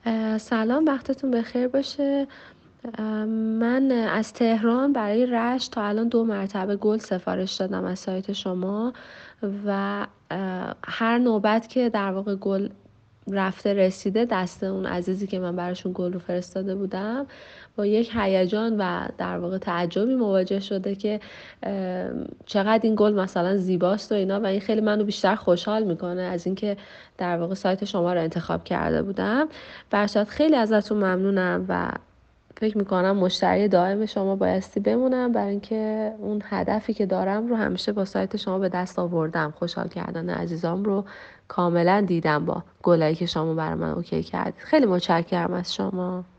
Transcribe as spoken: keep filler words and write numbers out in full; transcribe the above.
سلام، وقتتون بخیر باشه. من از تهران برای رشت تا الان دو مرتبه گل سفارش دادم از سایت شما و هر نوبت که در واقع گل رفته رسیده دست اون عزیزی که من براشون گل رو فرستاده بودم با یک هیجان و در واقع تعجبی مواجه شده که چقدر این گل مثلا زیباست و اینا، و این خیلی منو بیشتر خوشحال میکنه از اینکه در واقع سایت شما رو انتخاب کرده بودم. برشاد خیلی ازتون ممنونم و فکر میکنم مشتری دائم شما بایستی بمونم، برای اینکه اون هدفی که دارم رو همیشه با سایت شما به دست آوردم. خوشحال کردن عزیزام رو کاملا دیدم با گلایی که شما برای من اوکی کردید. خیلی متشکرم از شما.